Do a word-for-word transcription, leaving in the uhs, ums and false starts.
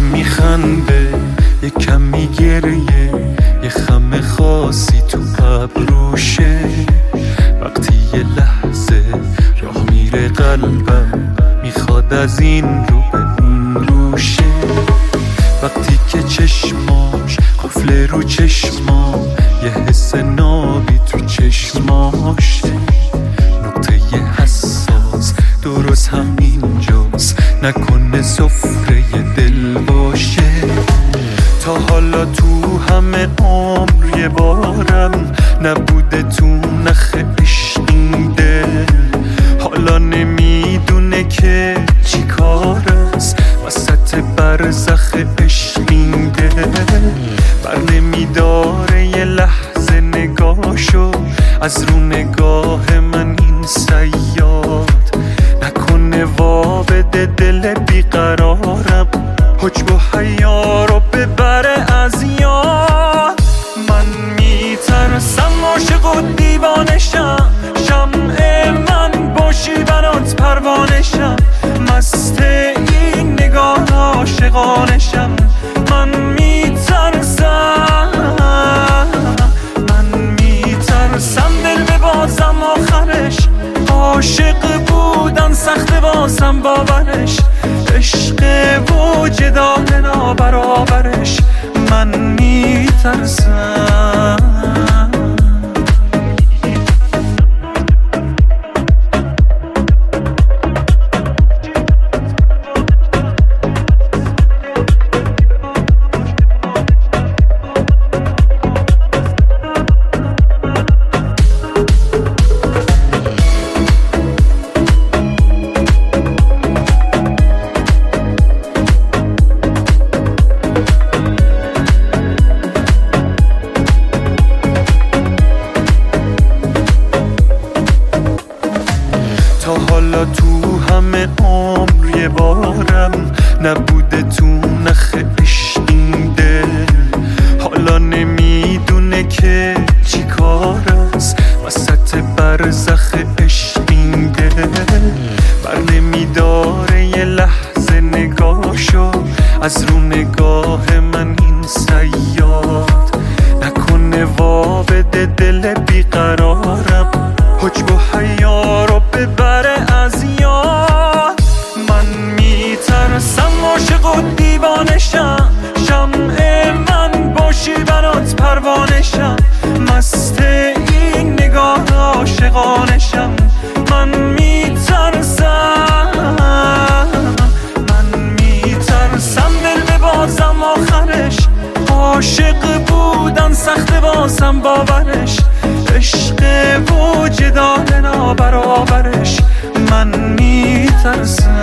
میخنده یه کمی گریه، یه خم خاصی تو ابروشه. وقتی یه لحظه راه میره قلبم، میخواد از این رو به اون روشه. وقتی که چشماش قفل رو چشمام، یه حس نابی تو چشماشه. نقطه حساس درست همینجاست، نکنه سفره دل باشه. تا حالا تو همه عمر یه بارم نبوده تو نخ عشق این دل. حالا نمیدونه که چی کار است وسط برزخ عشق این دل. بر نمیداره یه لحظه نگاهشو از رو نگاه من این صیاد. نکنه وا بده دل بیقرارم، حجب و حیا رو ببره از یاد. من میترسم عاشق و دیوانشم، شمع من باشی برات پروانشم. مست این نگاه عاشقانشم. من میترسم، من میترسم دل ببازم آخرش. عاشق بودن سخته واسم باورش، عشق وجدان نابرابرش. من میترسم. تا حالا تو همه عمر یه بارم نبوده تو نخ عشق این دل. حالا نمیدونه که چی کار است وسط برزخ عشق این دل. بر نمیداره یه لحظه نگاهشو از رو نگاه من این صیاد. نکنه وا بده دل بیقرارم، حجب و حیا رو ببره از یاد. من میترسم عاشق و دیوانشم، شمع من باشی برات پروانشم. مست این نگاه عاشقانشم. من میترسم، من میترسم دل ببازم آخرش. عاشق بودن سخته واسم باورش، عشق وجدان نابرابرش. من میترسم.